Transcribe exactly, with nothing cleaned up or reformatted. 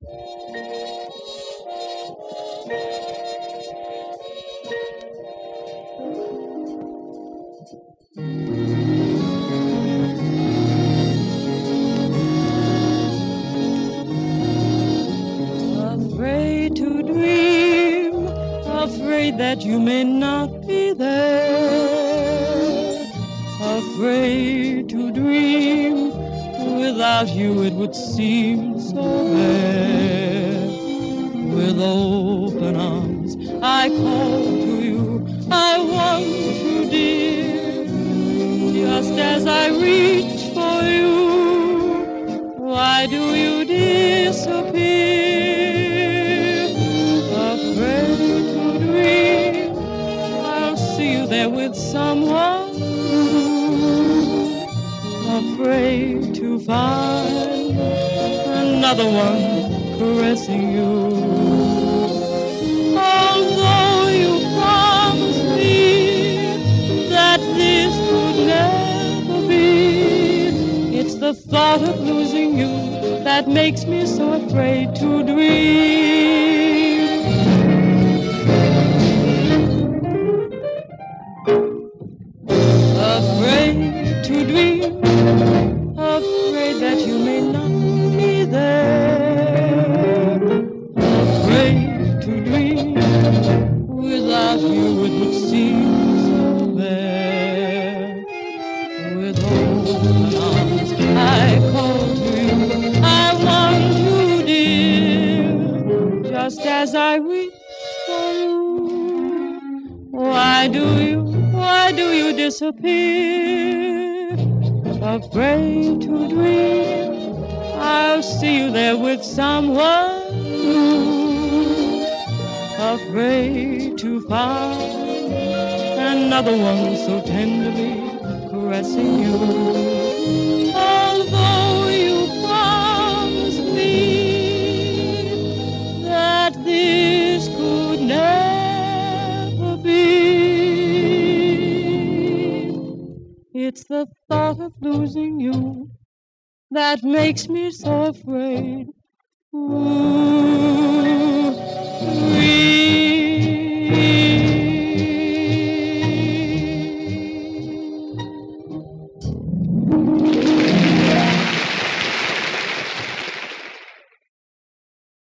Afraid to dream, afraid that you may not be there. Afraid to dream, without you it would seem so bare. With open arms I call to you, I want you, dear. Just as I reach for you, why do you disappear? Afraid to dream, I'll see you there with someone new. Afraid to find another one caressing you. Although you promised me that this could never be, it's the thought of losing you that makes me so afraid to dream. Afraid to dream, afraid that you may not be there. Afraid to dream, without you it would seem so bare. With open arms I call to you, I want you, dear. Just as I reach for you, why do you, why do you disappear? Afraid to dream, I'll see you there with someone new. Afraid to find another one so tenderly caressing you. Although you promised me that this could never be, it's the thought of losing you that makes me so afraid. Ooh,